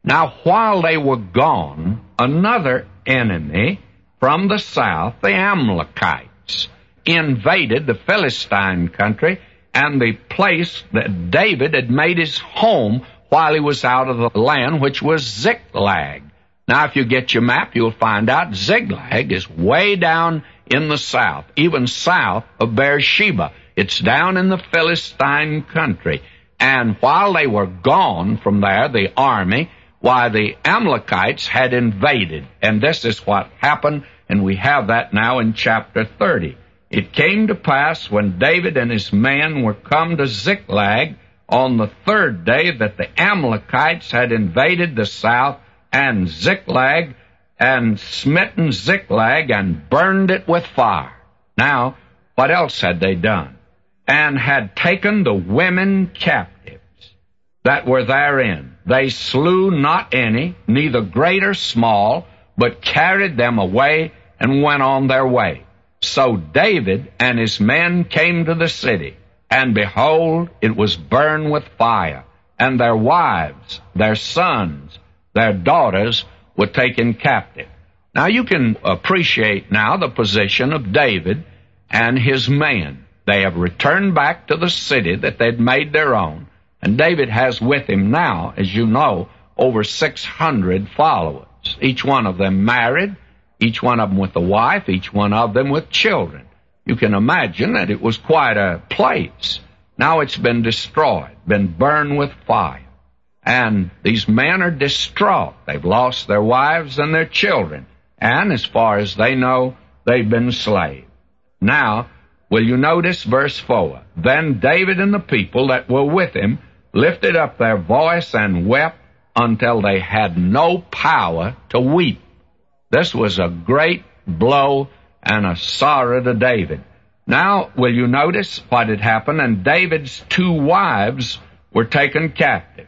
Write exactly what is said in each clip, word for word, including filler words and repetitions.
Now, while they were gone, another enemy from the south, the Amalekites, invaded the Philistine country and the place that David had made his home while he was out of the land, which was Ziklag. Now, if you get your map, you'll find out Ziklag is way down in the south, even south of Beersheba. It's down in the Philistine country. And while they were gone from there, the army, why, the Amalekites had invaded. And this is what happened, and we have that now in chapter thirty. It came to pass when David and his men were come to Ziklag on the third day that the Amalekites had invaded the south and Ziklag, and smitten Ziklag and burned it with fire. Now, what else had they done? And had taken the women captives that were therein. They slew not any, neither great or small, but carried them away and went on their way. So David and his men came to the city, and behold, it was burned with fire, and their wives, their sons, their daughters were taken captive. Now you can appreciate now the position of David and his men. They have returned back to the city that they'd made their own, and David has with him now, as you know, over six hundred followers, each one of them married, each one of them with a wife, each one of them with children. You can imagine that it was quite a place. Now it's been destroyed, been burned with fire. And these men are distraught. They've lost their wives and their children. And as far as they know, they've been slaves. Now, will you notice verse four? Then David and the people that were with him lifted up their voice and wept until they had no power to weep. This was a great blow and a sorrow to David. Now, will you notice what had happened? And David's two wives were taken captives.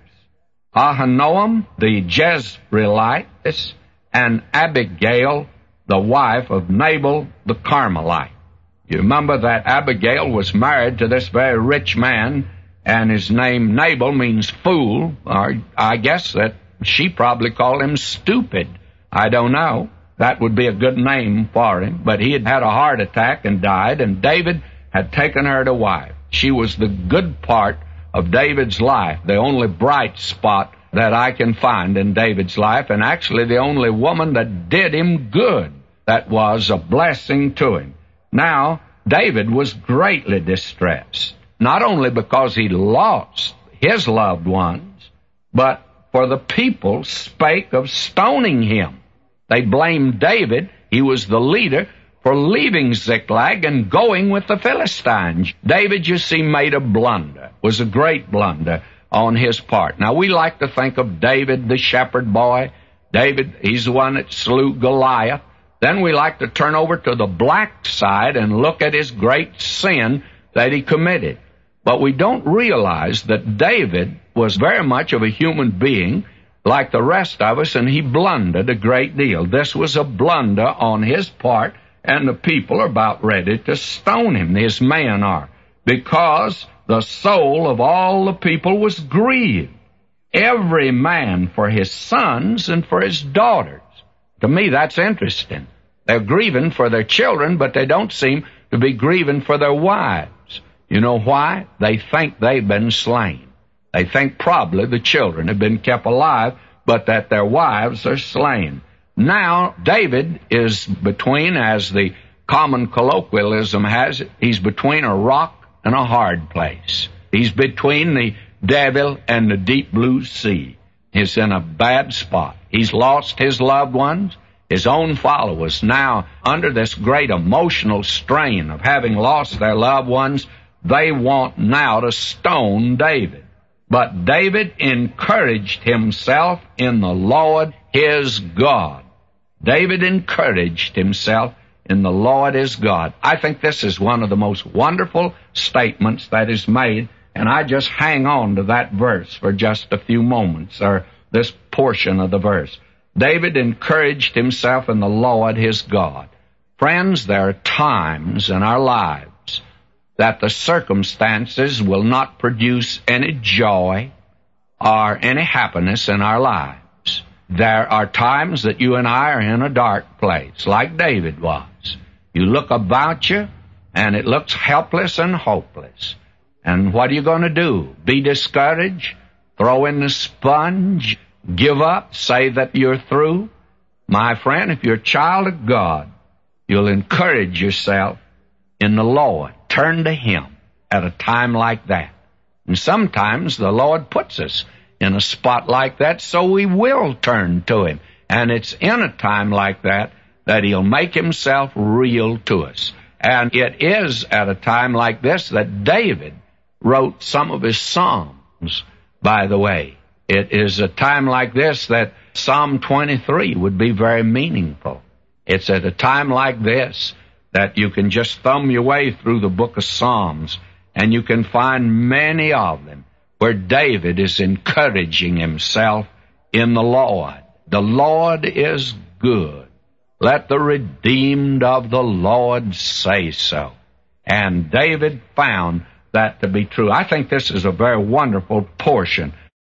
Ahinoam, the Jezreelitess, and Abigail, the wife of Nabal, the Carmelite. You remember that Abigail was married to this very rich man, and his name Nabal means fool, or I guess that she probably called him stupid. I don't know. That would be a good name for him, but he had had a heart attack and died, and David had taken her to wife. She was the good part of David's life, the only bright spot that I can find in David's life, and actually the only woman that did him good, that was a blessing to him. Now, David was greatly distressed, not only because he lost his loved ones, but for the people spake of stoning him. They blamed David, he was the leader, for leaving Ziklag and going with the Philistines. David, you see, made a blunder. It was a great blunder on his part. Now, we like to think of David, the shepherd boy. David, he's the one that slew Goliath. Then we like to turn over to the black side and look at his great sin that he committed. But we don't realize that David was very much of a human being like the rest of us, and he blundered a great deal. This was a blunder on his part, and the people are about ready to stone him. His men are, because the soul of all the people was grieved, every man for his sons and for his daughters. To me, that's interesting. They're grieving for their children, but they don't seem to be grieving for their wives. You know why? They think they've been slain. They think probably the children have been kept alive, but that their wives are slain. Now, David is between, as the common colloquialism has it, he's between a rock and a hard place. He's between the devil and the deep blue sea. He's in a bad spot. He's lost his loved ones, his own followers. Now, under this great emotional strain of having lost their loved ones, they want now to stone David. But David encouraged himself in the Lord his God. David encouraged himself in the Lord his God. I think this is one of the most wonderful statements that is made, and I just hang on to that verse for just a few moments, or this portion of the verse. David encouraged himself in the Lord his God. Friends, there are times in our lives that the circumstances will not produce any joy or any happiness in our lives. there are times that you and I are in a dark place, like David was. You look about you, and it looks helpless and hopeless. And what are you going to do? Be discouraged? Throw in the sponge? Give up? Say that you're through? My friend, if you're a child of God, you'll encourage yourself in the Lord. Turn to Him at a time like that. And sometimes the Lord puts us in a spot like that, so we will turn to Him. And it's in a time like that that He'll make Himself real to us. And it is at a time like this that David wrote some of his Psalms, by the way. It is a time like this that Psalm twenty-three would be very meaningful. It's at a time like this that you can just thumb your way through the book of Psalms, and you can find many of them where David is encouraging himself in the Lord. The Lord is good. Let the redeemed of the Lord say so. And David found that to be true. I think this is a very wonderful portion.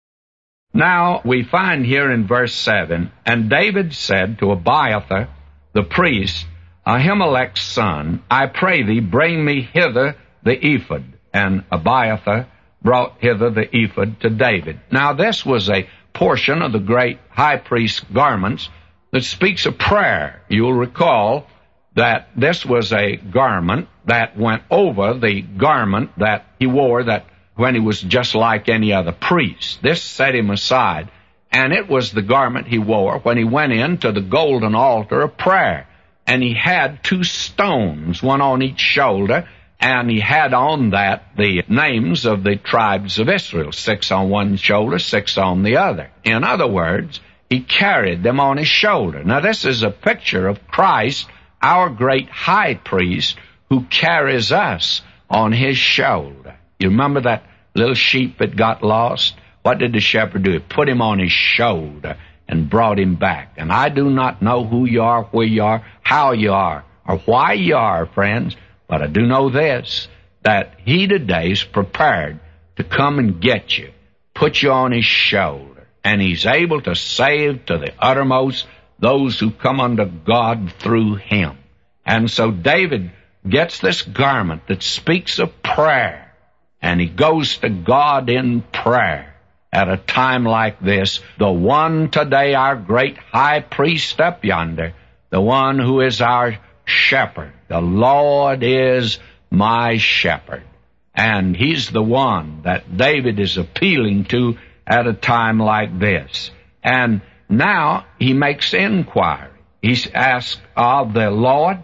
Now, we find here in verse seven, and David said to Abiathar, the priest, Ahimelech's son, I pray thee, bring me hither the ephod. And Abiathar brought hither the ephod to David. Now, this was a portion of the great high priest's garments that speaks of prayer. You'll recall that this was a garment that went over the garment that he wore that when he was just like any other priest. This set him aside, and it was the garment he wore when he went into the golden altar of prayer. And he had two stones, one on each shoulder, and he had on that the names of the tribes of Israel, six on one shoulder, six on the other. In other words, he carried them on his shoulder. Now, this is a picture of Christ, our great high priest, who carries us on his shoulder. You remember that little sheep that got lost? What did the shepherd do? He put him on his shoulder and brought him back. And I do not know who you are, where you are, how you are, or why you are, friends, but I do know this, that he today is prepared to come and get you, put you on his shoulder, and he's able to save to the uttermost those who come unto God through him. And so David gets this garment that speaks of prayer, and he goes to God in prayer at a time like this. The one today, our great high priest up yonder, the one who is our shepherd. The Lord is my shepherd. And he's the one that David is appealing to at a time like this. And now he makes inquiry. He's asked of the Lord.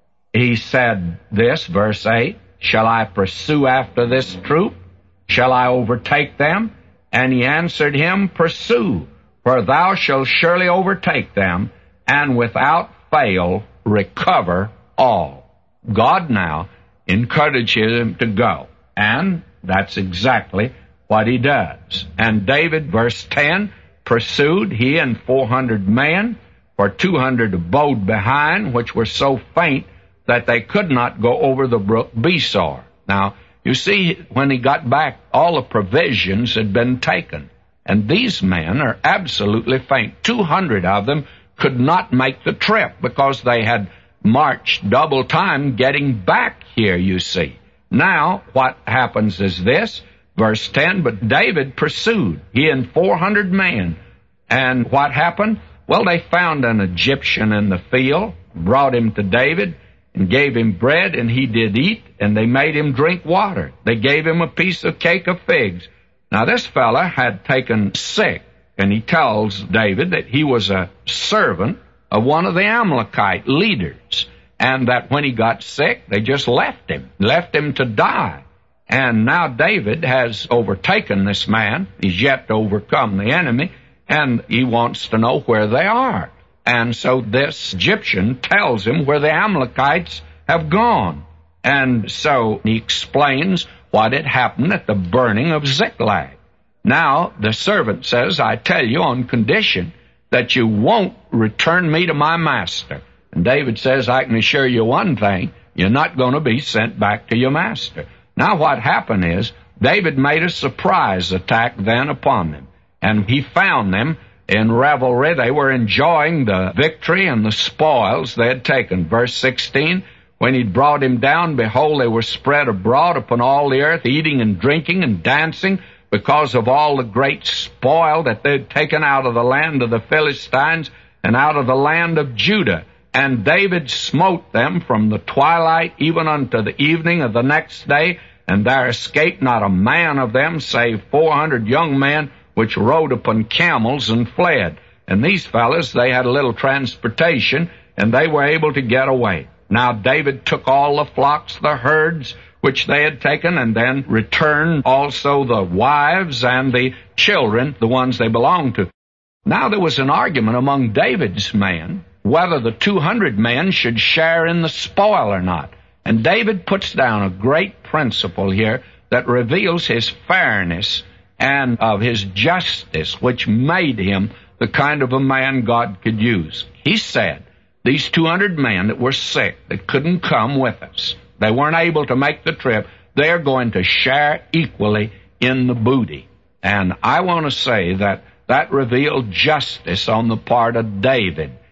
He said this, verse eight, shall I pursue after this troop? Shall I overtake them? And he answered him, pursue, for thou shalt surely overtake them, and without fail recover all. God now encourages him to go, and that's exactly what he does. And David, verse ten, pursued, he and four hundred men, for two hundred abode behind, which were so faint that they could not go over the brook Besor. Now, you see, when he got back, all the provisions had been taken. And these men are absolutely faint. two hundred of them could not make the trip because they had marched double time getting back here, you see. Now, what happens is this, verse ten, but David pursued, he and four hundred men. And what happened? Well, they found an Egyptian in the field, brought him to David, and gave him bread, and he did eat, and they made him drink water. They gave him a piece of cake of figs. Now, this fella had taken sick, and he tells David that he was a servant of one of the Amalekite leaders, and that when he got sick, they just left him, left him to die. And now David has overtaken this man. He's yet to overcome the enemy, and he wants to know where they are. And so this Egyptian tells him where the Amalekites have gone. And so he explains what had happened at the burning of Ziklag. Now, the servant says, I tell you on condition that you won't return me to my master. And David says, I can assure you one thing, you're not going to be sent back to your master. Now, what happened is, David made a surprise attack then upon them. And he found them in revelry. They were enjoying the victory and the spoils they had taken. Verse sixteen, when he'd brought him down, behold, they were spread abroad upon all the earth, eating and drinking and dancing, because of all the great spoil that they'd taken out of the land of the Philistines and out of the land of Judah. And David smote them from the twilight even unto the evening of the next day, and there escaped not a man of them, save four hundred young men, which rode upon camels and fled. And these fellows, they had a little transportation, and they were able to get away. Now David took all the flocks, the herds, which they had taken, and then returned also the wives and the children, the ones they belonged to. Now there was an argument among David's men whether the two hundred men should share in the spoil or not. And David puts down a great principle here that reveals his fairness and of his justice, which made him the kind of a man God could use. He said, these two hundred men that were sick, that couldn't come with us, they weren't able to make the trip, they're going to share equally in the booty. And I want to say that that revealed justice on the part of David.